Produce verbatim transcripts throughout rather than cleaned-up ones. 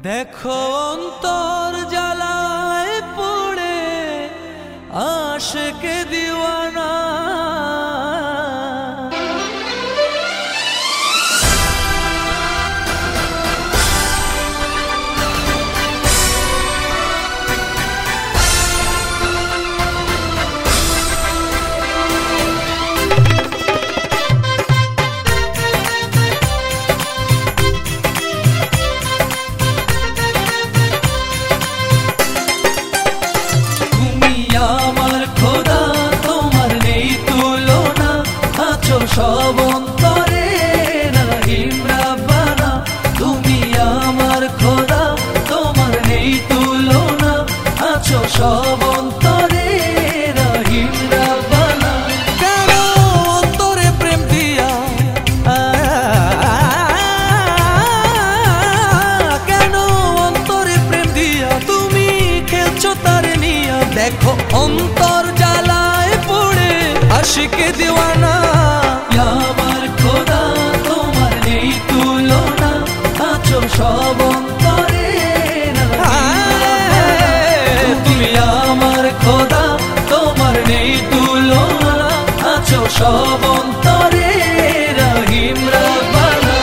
দেখো অন্তর জ্বালায় পড়ে আশিকে দিওয়ানা। সব অন্তরে রহিম রাব্বানা, তুমি আমার খোদা, তোমার নেই তুলনা। আছো সব অন্তরে রহিম রাব্বানা। কেন অন্তরে প্রেম দিয়া, কেন অন্তরে প্রেম দিয়া তুমি খেলছো তার নিয়া। দেখো অন্তর জ্বালায় পড়ে আশিকে দিওয়ানা। আমার খোদা, তোমার নেই তুলনা। আছো সব অন্তরে তুমি আমার খোদা, তোমার নেই তুলনা। আছো সব অন্তরে রহিম রাব্বানা।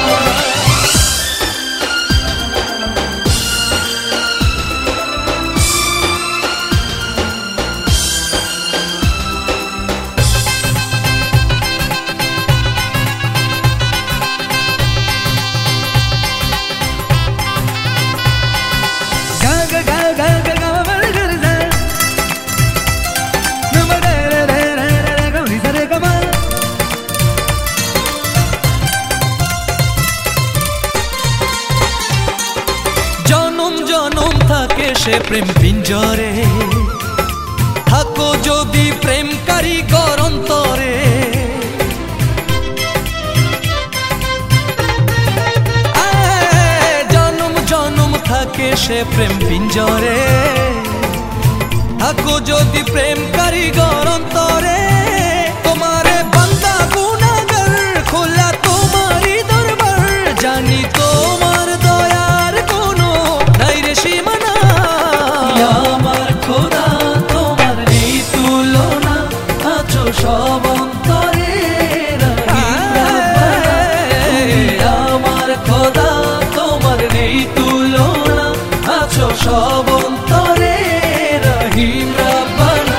জনম থাকে সে প্রেম পিঞ্জরে, থাকো যদি প্রেম কারিগর অন্তরে। জনম জনম থাকে সে প্রেম পিঞ্জরে, থাকো যদি প্রেম কারিগর অন্তরে। তোমারে বান্দা গুনাহগার, খোলা তোমারই দরবার। জানি তোমার দয়ার কোনো নাই রে সীমানা। আমার খোদা, তোমার নেই তুলনা। আছো সব অন্তরে রহিম রাব্বানা। আমার খোদা, তোমার নেই তুলনা। আছো সব অন্তরে রহিম রাব্বানা।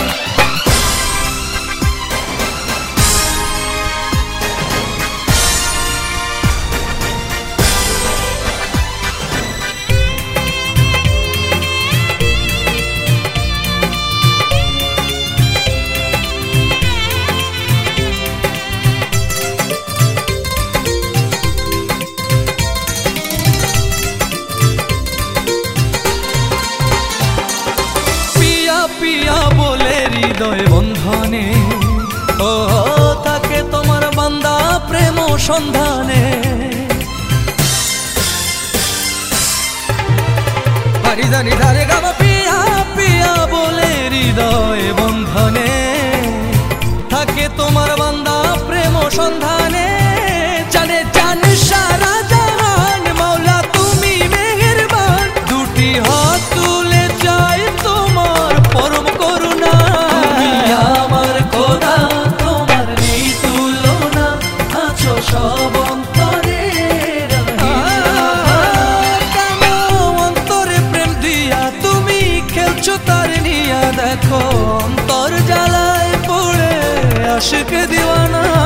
পিয়া বলে হৃদয় বন্ধনে, ও থাকে তোমার বান্দা প্রেম সন্ধানে। পারি জানি ধারে গামা পিয়া পিয়া বলে হৃদয় বন্ধনে, থাকে তোমার বান্দা প্রেম সন্ধানে। জানে জান সারা জাহান, মাওলা তুমি মেহেরবান। দুটি হাত তুলে চাই তোমার পরম করুণা। তুমি আমার খোদা, তোমার নেই তুলনা। আছো সব অন্তরে কেন অন্তরে প্রেম দিয়া তুমি খেলছো তার নিয়া। দেখো অন্তর জ্বালায় পড়ে আশিকে দিওয়ানা।